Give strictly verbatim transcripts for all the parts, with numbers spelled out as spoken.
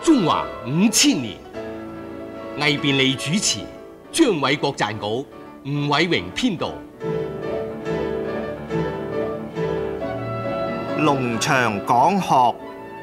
中華五千年，魏便利主持，張偉國撰稿，吳偉榮編導。 農場講學。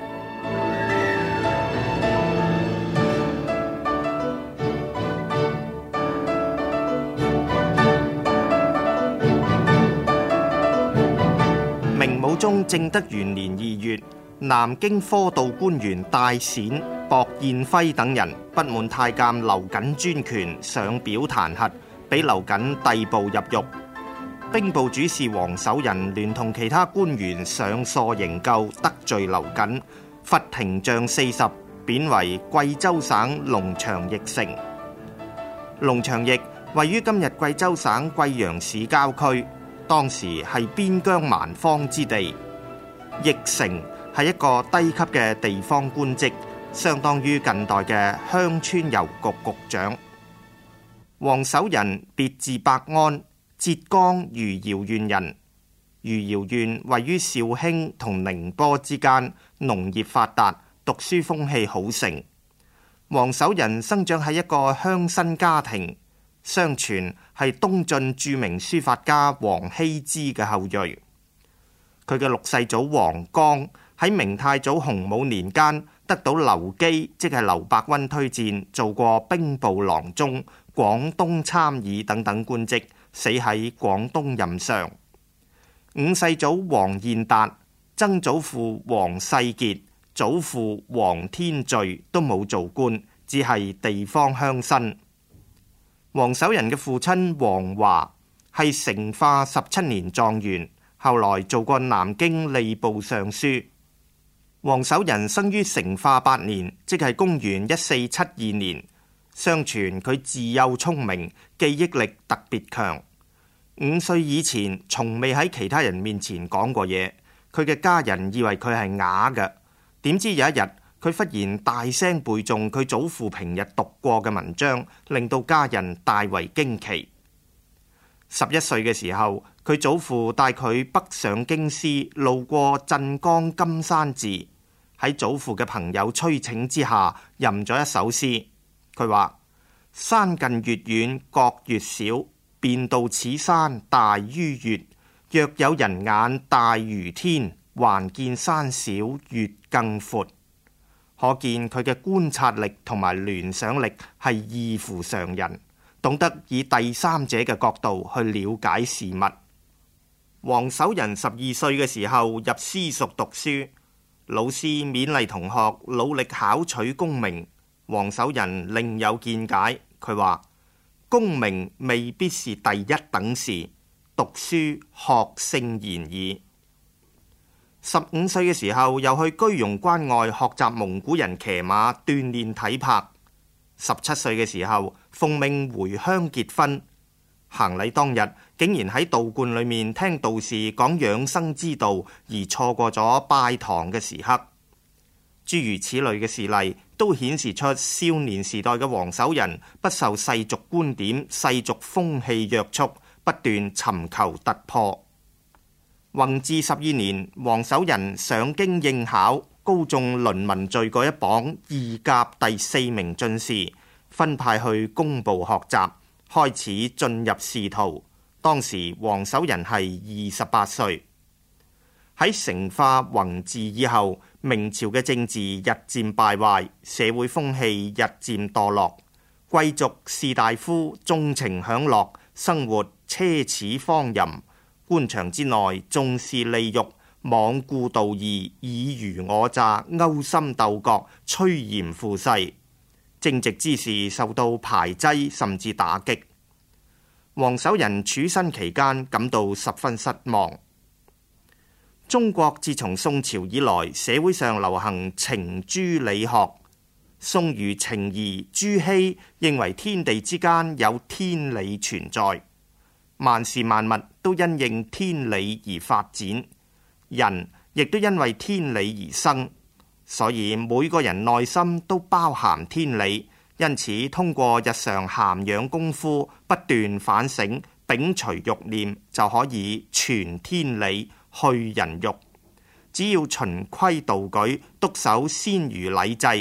明武宗正德元年二月，南京科道官員戴冼、薄燕輝等人不滿太監劉瑾專權，上表彈劾，俾劉瑾逮捕入獄。兵部主事王守仁聯同其他官員上訴營救，得罪劉瑾，罰廷杖四十，貶為貴州省龍場驛丞。龍場驛位於今日貴州省貴陽市郊區，當時係邊疆蠻荒之地。驛丞係一個低級嘅地方官職，相當於近代嘅鄉村郵局局長。王守仁別字伯安，浙江餘姚縣人。餘姚縣位於紹興同寧波之間，農業發達，讀書風氣好盛。王守仁生長喺一個鄉紳家庭，相傳係東晉著名書法家王羲之嘅後裔。佢嘅六世祖王綱喺明太祖洪武年間得到劉基，即係劉伯溫推薦，做過兵部郎中、廣東參議等等官職，死喺廣東任上。五世祖王彥達、曾祖父王世傑、祖父王天序都冇做官，只係地方鄉紳。王守仁嘅父親王華係成化十七年狀元，後來做過南京吏部尚書。王守仁生於成化八年，即係公元一四七二年。相傳佢自幼聰明，記憶力特別強。五歲以前從未喺其他人面前講過嘢，佢嘅家人以為佢係啞嘅。點知有一日，佢忽然大聲背誦佢祖父平日讀過嘅文章，令到家人大為驚奇。十一歲嘅時候，佢祖父帶佢北上京師，路過鎮江金山寺，喺祖父嘅朋友催請之下，吟咗一首詩。佢話：山近月遠覺月小，便道此山大於月。若有人眼大如天，還見山小月更闊。可見佢嘅觀察力同埋聯想力係異乎常人，懂得以第三者嘅角度去了解事物。王守仁十二歲嘅時候入私塾讀書，老師勉勵同學努力考取功名。王守仁另有見解，佢話：功名未必是第一等事，讀書學勝言矣。十五歲嘅時候，又去居庸關外學習蒙古人騎馬，鍛煉體魄。十七歲嘅時候，奉命回鄉結婚。行禮當日，竟然喺道觀裏面聽道士講養生之道，而錯過咗拜堂嘅時刻。諸如此類嘅事例，都顯示出少年時代嘅王守仁不受世俗觀點、世俗風氣約束，不斷尋求突破。弘治十二年，王守仁上京應考，高中論文序嗰一榜二甲第四名進士，分派去工部學習，開始進入仕途。當時王守仁係二十八歲。喺成化、弘治以後，明朝嘅政治日漸敗壞，社會風氣日漸墮落，貴族士大夫縱情享樂，生活奢侈荒淫。官場之內重視利欲，罔顧道義，爾虞我詐，勾心鬥角，趨炎附勢。正直之士受到排擠甚至打擊。王守仁處身期間感到十分失望。中國自從宋朝以來，社會上流行程朱理學。宋儒程頤、朱熹認為天地之間有天理存在，萬事萬物都因應天理而發展，人亦都因為天理而生，所以每個人內心都包含天理。因此通過日常涵養功夫，不斷反省，摒除欲念，就可以存天理，去人欲。只要循規蹈矩，篤守先儒禮制，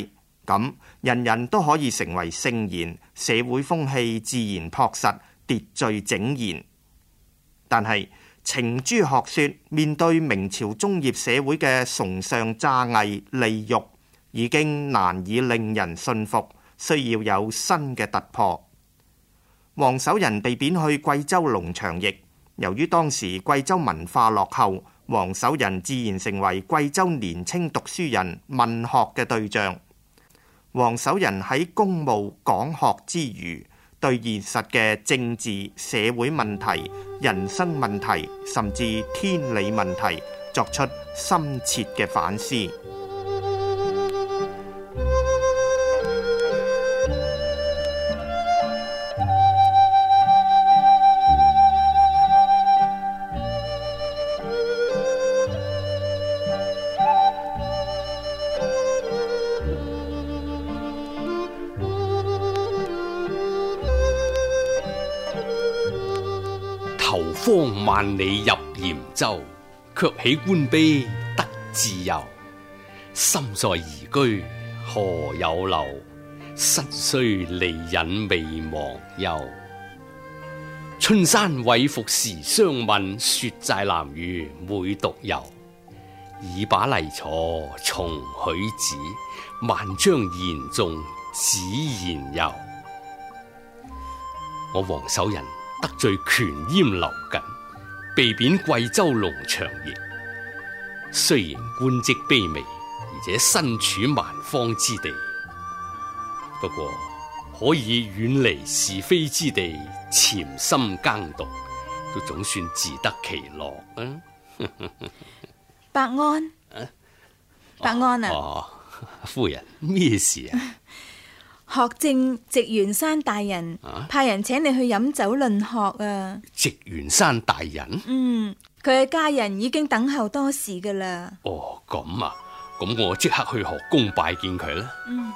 咁人人都可以成為聖賢，社會風氣自然樸實，秩序井然。但係程朱學說面對明朝中葉社會嘅崇尚詐偽利欲，已經難以令人信服，需要有新嘅突破。王守仁被貶去貴州龍場驛，由於當時貴州文化落後，王守仁自然成為貴州年青讀書人問學嘅對象。王守仁喺公務講學之餘，對現實嘅政治社會問題、人生問題，甚至天理問題作出深切嘅反思。 投荒萬里入鹽洲，卻喜官卑得自由。心在移居何有留？身雖離隱未忘憂。春山卉復時相問，雪寨南嶼每獨遊。已把泥鋤從許子，萬將言縱只言猶。我王守仁得罪權閹劉瑾，被貶貴州龍場驛。雖然官職卑微，而且身處蠻荒之地，不過可以遠離是非之地，潛心耕讀，都總算自得其樂啊！ 伯安，啊、伯安啊！ 哦，夫人咩事啊？ 學政植元山大人、啊、派人請你去飲酒論學啊！ 植元山大人？ 嗯，佢嘅家人已經等候多時噶啦。 哦，咁啊，咁我即刻去學宮拜見佢啦。 嗯。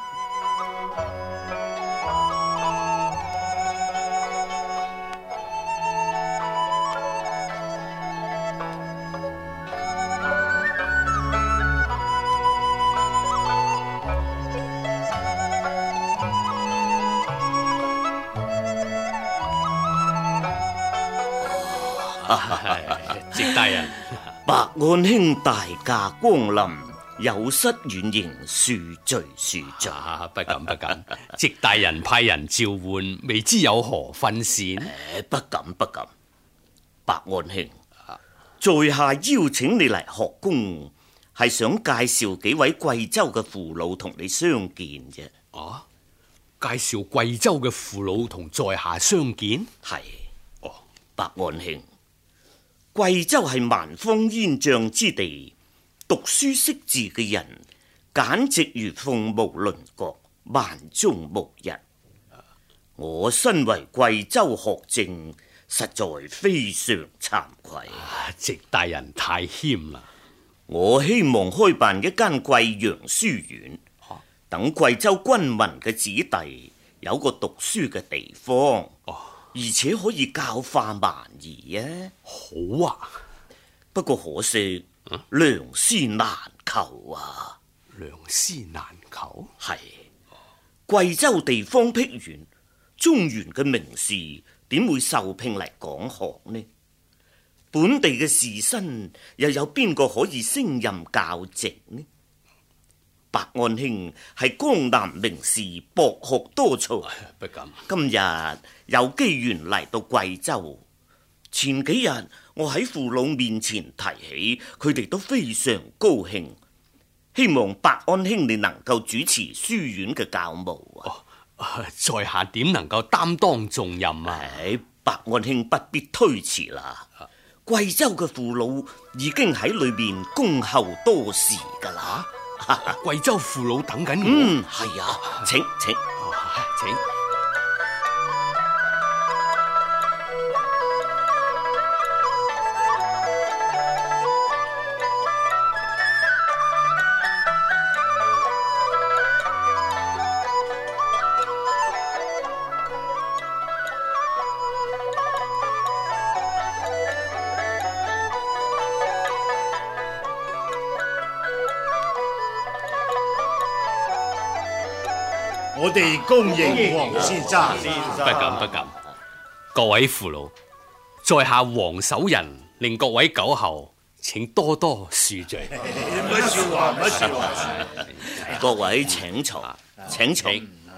植大人， 伯安兄大駕光臨，有失遠迎，恕罪恕罪。 啊，不敢不敢，植大人派人召喚，未知有何分善？ 不敢不敢。伯安兄，在下邀請你嚟學宮，係想介紹幾位貴州嘅父老同你相見啫。 啊，介紹貴州嘅父老同在下相見？ 係。哦，伯安兄，貴州係蠻荒煙瘴之地，讀書識字嘅人簡直如鳳毛麟角，萬中無一。我身為貴州學政，實在非常慚愧。 植大人太謙啦！ 我希望開辦一間貴陽書院，等貴州軍民嘅子弟有個讀書嘅地方。而且可以教化蠻夷啊！ 好啊， 不過可惜良師難求啊！ 良師難求？ 係貴州地方僻遠，中原嘅名士點會受聘嚟講學呢？本地嘅士紳又有邊個可以升任教職呢？伯安兄係江南名士，博學多才， 不敢。 今日有機緣嚟到貴州，前幾日我喺父老面前提起，佢哋都非常高興，希望伯安兄你能夠主持書院嘅教務啊！ 哦，在下點能夠擔當重任啊？ 唉，伯安兄不必推辭啦，貴州嘅父老已經喺裏面恭候多時噶啦。 貴州父老等緊我。 嗯，係啊，請請， 哦，請。 我哋恭迎黃先生。 不敢不敢，各位父老，在下黃守仁，令各位久候，請多多恕罪。 乜說話乜說話？ 各位請坐，請坐。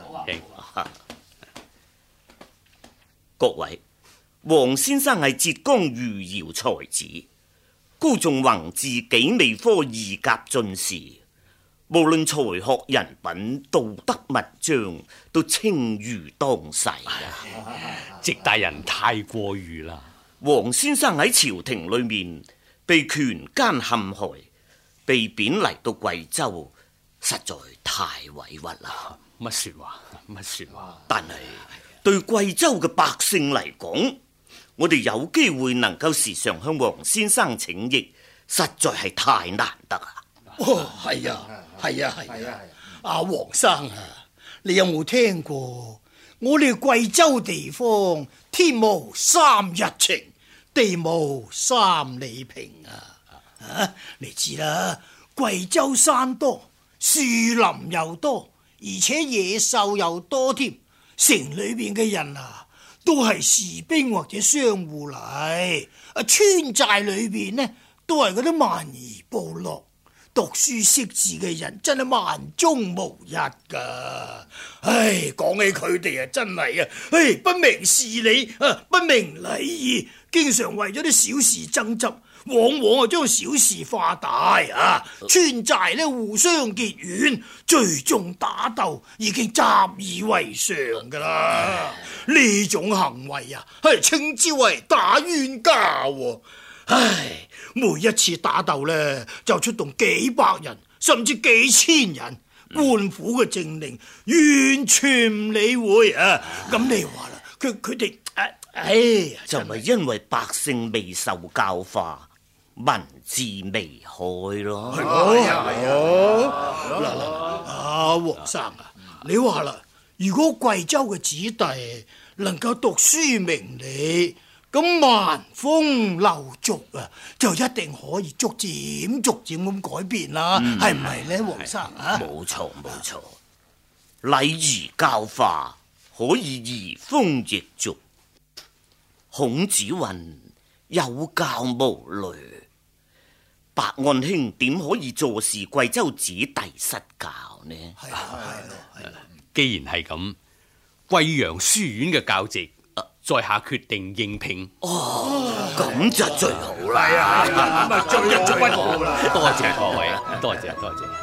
各位，黃先生係浙江餘姚才子，高中宏志紀理科二甲進士，無論才學人品、道德物章，都稱譽當世啊！ 直大人太過譽啦。 黃先生喺朝廷裏面被權奸陷害，被貶嚟到貴州，實在太委屈啦。 乜說話？乜說話？ 但係對貴州嘅百姓嚟講，我哋有機會能夠時常向黃先生請益，實在係太難得啦。 哦，係啊，係啊，係啊！阿黃生啊，你有冇聽過？我哋貴州地方天無三日晴，地無三里平啊！啊，你知啦，貴州山多，樹林又多，而且野獸又多添。城裏邊嘅人啊，都係士兵或者商戶嚟。啊，村寨裏邊呢，都係嗰啲蠻夷部落。讀書識字嘅人真係萬中無一噶。唉，講起佢哋啊，真係啊，唉，不明事理啊，不明禮儀，經常為咗啲小事爭執，往往啊將小事化大啊。村寨呢互相結怨，最終打鬥已經習以為常噶啦。呢種行為啊，係稱之為打冤家。唉，每一次打鬥呢，就出動幾百人，甚至幾千人，官府嘅政令完全唔理會啊！咁你話啦，佢佢哋，唉， 就係因為百姓未受教化，民智未開咯。 係咯，嗱嗱，阿黃生啊，你話啦，如果貴州嘅子弟能夠讀書明理，咁民風流俗啊，就一定可以逐漸逐漸咁改變啦，係唔係呢，黃生啊？ 冇錯冇錯，禮儀教化可以移風易俗。孔子云：有教無類。白岸兄點可以坐視貴州子弟失教呢？ 係啊係啊， 既然係咁，貴陽書院嘅教席，在下決定應聘。 哦，咁就最好啦。 係啊，咁啊最最好啦。 多謝各位，多謝多謝。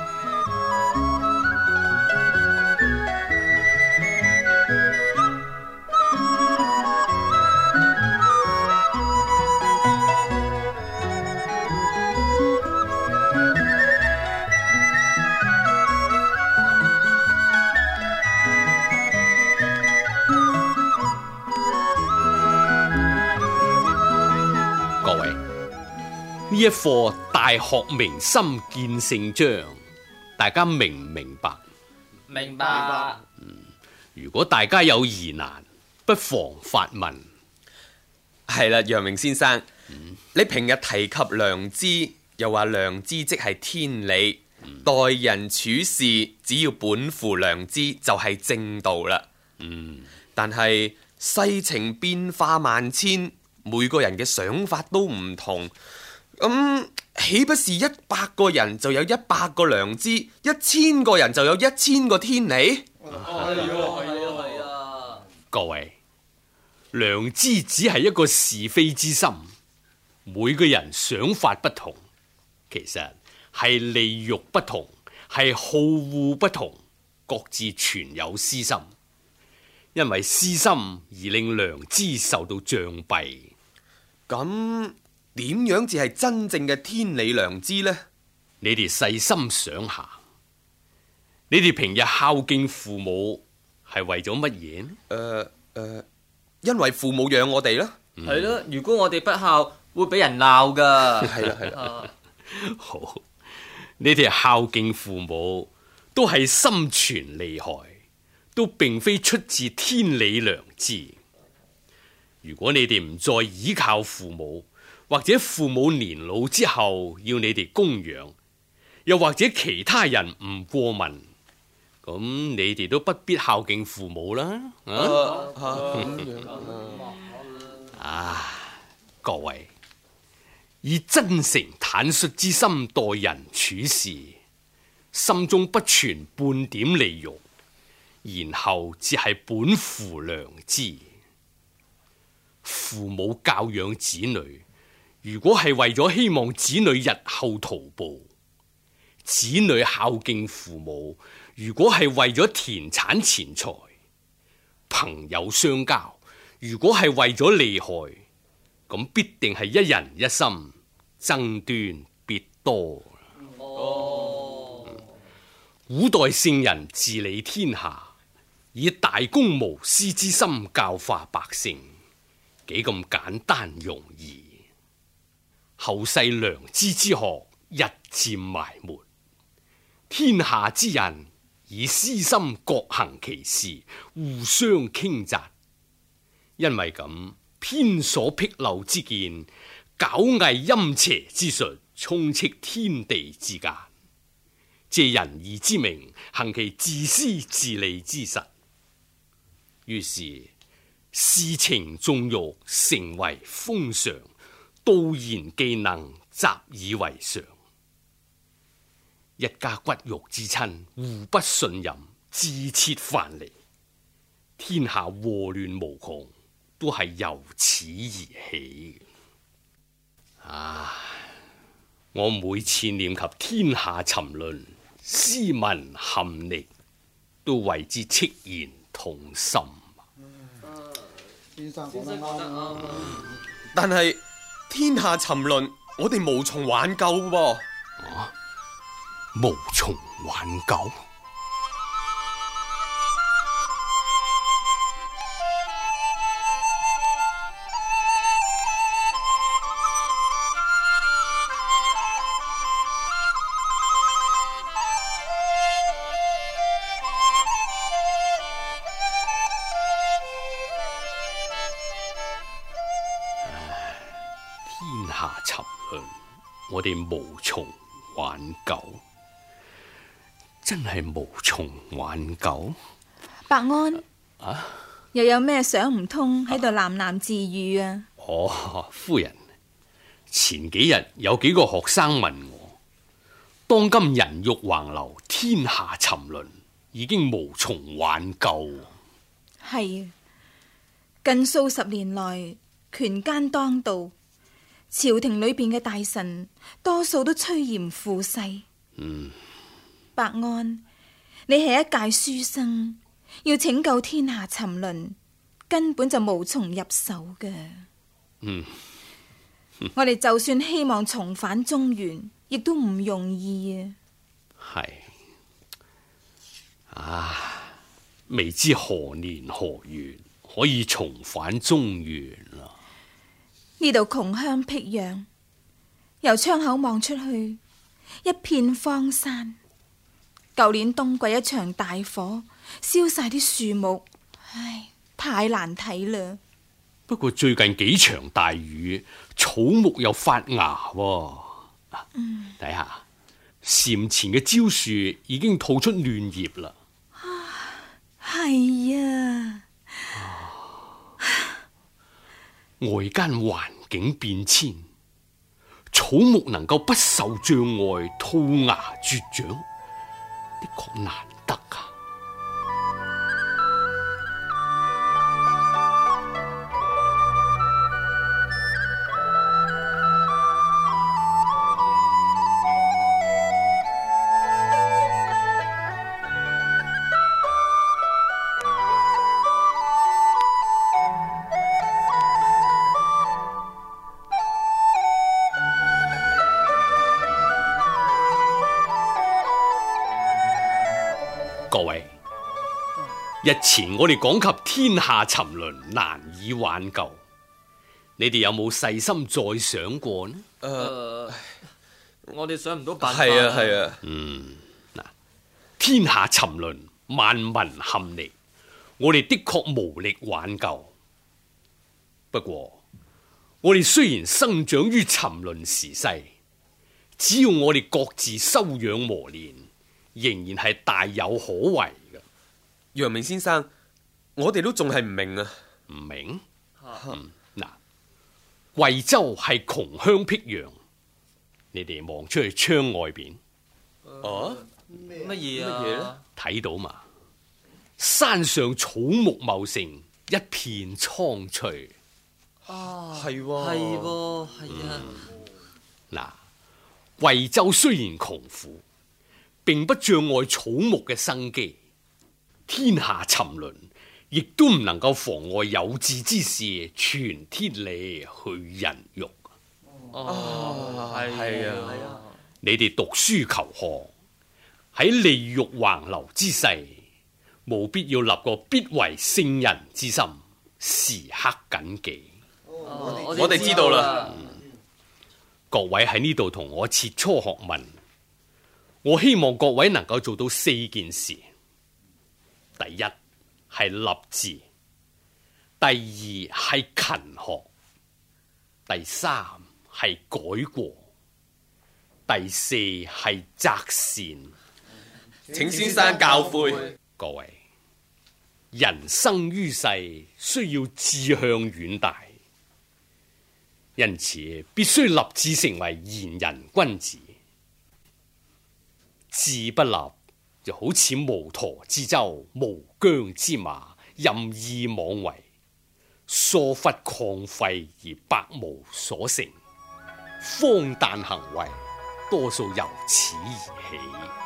呢一課大學明心見勝章，大家明唔明白？ 明白。 嗯，如果大家有疑難，不妨發問。 係啦，陽明先生，嗯、你平日提及良知，又話良知即係天理，嗯、待人處事只要本乎良知就係正道啦。嗯，但係世情變化萬千，每個人嘅想法都唔同。咁豈、嗯、不是一百個人就有一百個良知，一千個人就有一千個天理？係啊係啊！各位，良知只係一個是非之心，每個人想法不同，其實係利欲不同，係好惡不同，各自存有私心，因為私心而令良知受到障蔽。 咁點樣至係真正嘅天理良知呢？ 你哋細心想下，你哋平日孝敬父母係為咗乜嘢呢？ 誒誒、呃呃，因為父母養我哋啦。 係咯、嗯，如果我哋不孝，會俾人鬧噶。 係啦係啦。 好，你哋孝敬父母都係心存利害，都並非出自天理良知。如果你哋唔再依靠父母，或者父母年老之後要你哋供養，又或者其他人唔過問， 咁你哋都不必孝敬父母啦。啊，啊各位以真誠坦率之心待人處事，心中不存半點利欲，然後只係本乎良知。父母教養子女，如果係為咗希望子女日後圖報；子女孝敬父母，如果係為咗田產錢財；朋友相交，如果係為咗利害，咁必定係一人一心，爭端必多。哦嗯、古代聖人治理天下，以大公無私之心教化百姓，幾咁簡單容易。後世良知之學日漸埋沒，天下之人以私心各行其事，互相傾軋。因為咁，偏所僻陋之見，狡偽陰邪之術，充斥天地之間，借仁義之名，行其自私自利之實。於是私情縱欲成為風常，妒賢忌能習以為常。一家骨肉之親互不信任，自設藩籬，天下禍亂無窮，都係由此而起。啊！我每次念及天下沉淪，斯文陷溺，都為之戚然痛心。 先生講得啱， 但係天下沉淪，我哋無從挽救噃。 啊！無從挽救？天下沉淪，我哋無從挽救。真係無從挽救。 伯安， 啊， 又有咩想唔通喺度喃喃自語啊？ 哦，夫人，前幾日有幾個學生問我，當今人欲橫流，天下沉淪，已經無從挽救。 係啊，近數十年來，權奸當道，朝廷裏邊嘅大臣多數都趨炎附勢。 嗯。 伯安，你係一介書生，要拯救天下沉淪，根本就無從入手嘅。 嗯， 我哋就算希望重返中原，亦都唔容易啊。 係啊，未知何年何月可以重返中原啦。 呢度窮鄉僻壤，由窗口望出去，一片荒山。舊年冬季一場大火，燒晒啲樹木，唉，太難睇啦。 不過最近幾場大雨，草木又發芽喎。嗯，睇下檐前嘅蕉樹已經吐出嫩葉啦。 係啊， 外間環境變遷，草木能夠不受障礙吐芽茁長，的確難得啊！各位，日前我哋講及天下沉淪難以挽救，你哋有冇細心再想過呢？ 誒、呃，我哋想唔到辦法。 係啊，係啊。 嗯，嗱，天下沉淪，萬民陷溺，我哋的確無力挽救。不過，我哋雖然生長於沉淪時勢，只要我哋各自修養磨練，仍然係大有可為。 陽明先生，我哋都仲係唔明啊。 唔明？嗯，嗱，貴州係窮鄉僻壤，你哋望出去窗外邊， 哦， 乜嘢啊？ 乜嘢呢？ 睇到嘛？山上草木茂盛，一片蒼翠。 啊， 係喎係喎，係啊。 嗱，貴州雖然窮苦，並不障礙草木嘅生機。天下沉淪，亦都唔能夠妨礙有志之士存天理去人欲。 哦，係係啊係啊。 你哋讀書求學，喺利欲橫流之世，務必要立個必為聖人之心，時刻謹記。 我我哋知道啦。 各位喺呢度同我切磋學問，我希望各位能夠做到四件事。第一係立志，第二係勤學，第三係改過，第四係擇善。 請先生教誨。 各位，人生於世需要志向遠大，因此必須立志成為賢人君子。志不立，就好似無舵之舟、無韁之馬，任意妄為，疏忽曠廢而百無所成，荒誕行為多數由此而起。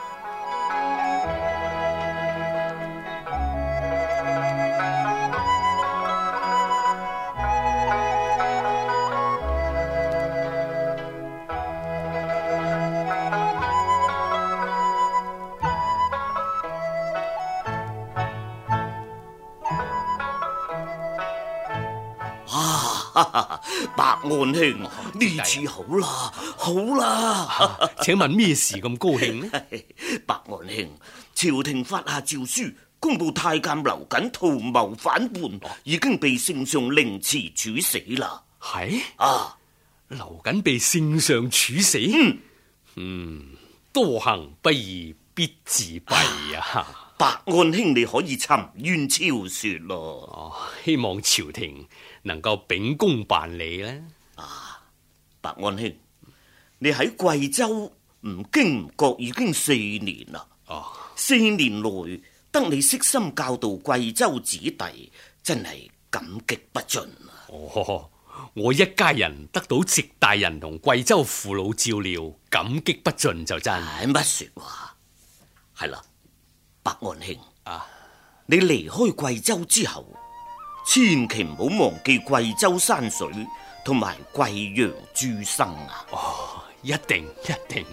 百安兄，呢次好啦，好啦！ 啊、請問咩事咁高興呢？ 百安兄，朝廷發下詔書，公布太監劉瑾圖謀反叛，已經被聖上凌遲處死啦。 係啊， 劉瑾被聖上處死。 嗯， 嗯，多行不義必自斃啊！ 百安兄，你可以沉冤昭雪咯。 哦，希望朝廷能夠秉公辦理呢。 啊，百安兄，你喺貴州唔經唔覺已經四年啦。 哦， 四年來得你悉心教導貴州子弟，真係感激不盡啊！ 哦，我一家人得到直大人同貴州父老照料，感激不盡就真。 係乜說話？係啦，百安兄啊， 你離開貴州之後，千祈唔好忘記貴州山水同埋貴陽諸生啊！ 哦，一定一定。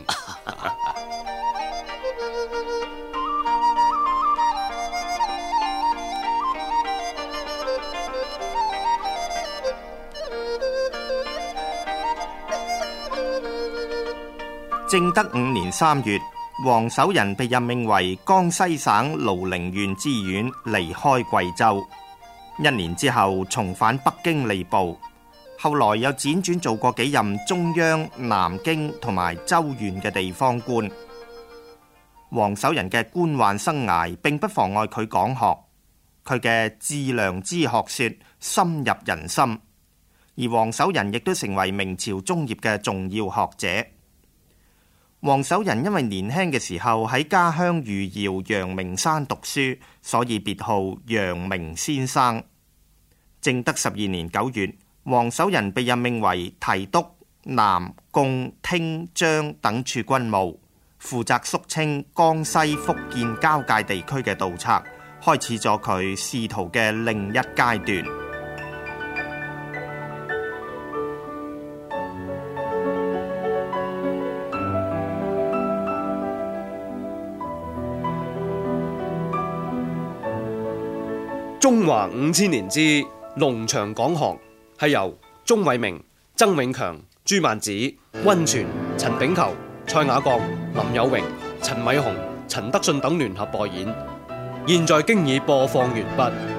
正德五年三月，王守仁被任命為江西省瀘陵縣知縣，離開貴州。一年之後重返北京吏部，後來又輾轉做過幾任中央、南京同埋州縣嘅地方官。王守仁嘅官宦生涯並不妨礙佢講學，佢嘅致良知學說深入人心，而王守仁亦都成為明朝中葉嘅重要學者。王守仁因為年輕嘅時候喺家鄉餘姚陽明山讀書，所以別號陽明先生。正德十二年九月，王守仁被任命為提督南、貢、汀、漳等處軍務，負責肅清江西、福建交界地區嘅盜賊，開始咗佢仕途嘅另一階段。 中華五千年之農場講學係由鍾偉明、曾永強、朱萬子、溫泉、陳炳球、蔡雅閣、林有榮、陳偉雄、陳德信等聯合播演，現在經已播放完畢。